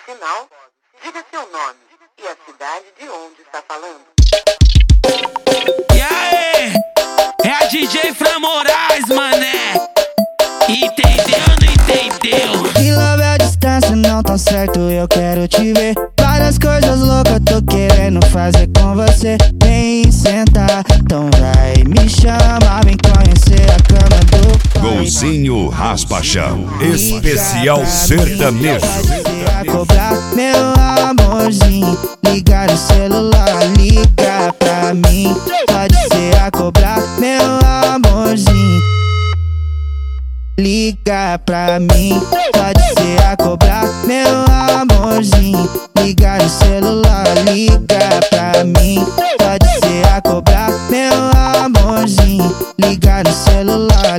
sinal, diga seu nome e a cidade de onde está falando. E aí? É a DJ Fran Moraes, mané. Entendeu, não entendeu? Que love à distância não tá certo, eu quero te ver. Várias coisas loucas tô querendo fazer com você. Vem sentar, então vai me chamar, vem conhecer a cama do pai. Golzinho Raspachão, especial sertanejo. A cobrar, meu amorzinho, ligar o celular, liga pra mim. Pode ser a cobrar, meu amorzinho, liga pra mim. Pode ser a cobrar, meu amorzinho, ligar o celular, liga pra mim. Pode ser a cobrar, meu amorzinho, ligar o celular.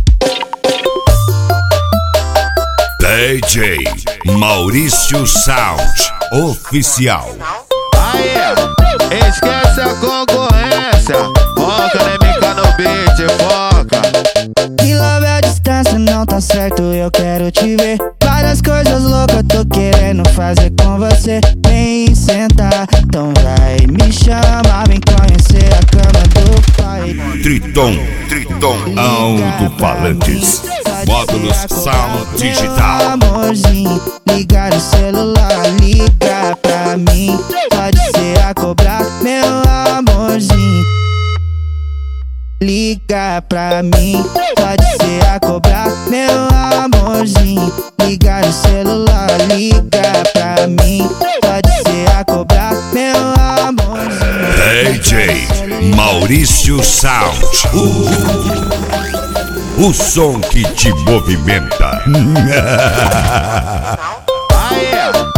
DJ Maurício Sound Oficial. Aí, esquece a concorrência, foca na MK no beat, foca. Que love à distância não tá certo, eu quero te ver. Várias coisas loucas tô querendo fazer com você. Vem sentar, então vai me chamar, vem conhecer a cama do pai. Triton Alto-Falantes, módulos Sound Digital. Amorzinho, ligar o celular, liga pra mim. Pode ser a cobrar, meu amorzinho, liga pra mim. Pode ser a cobrar, meu amorzinho, ligar o celular, liga pra mim. Pode ser a cobrar, meu amorzinho. DJ Maurício Sound, o som que te movimenta. Aí,